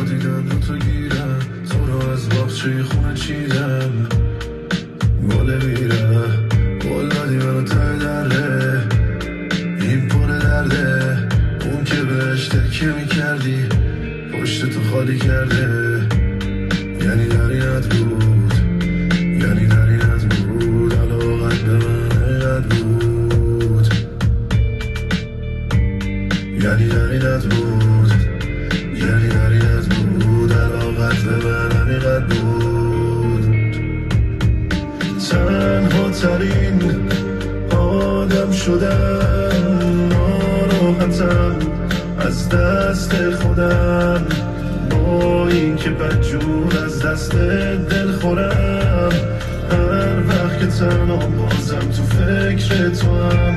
دیدن دوتا گیرم، تو رو از باغچه خونه چیدم، گله میره گل دادی منو ته دره، این پر درده، اون که بهش تکیه میکردی پشت تو خالی کرده. یعنی در اینت بود، یعنی در اینت بود، علاقت به من اینت بود، یعنی در اینت بود، یعنی در اینت بود، علاقت به من همینقدر بود. تنها ترین آدم شدم، ناراحتم از دست خودم، با این که بدجور از دست دل خورم. هر وقت که تنها بازم تو فکر تو هم،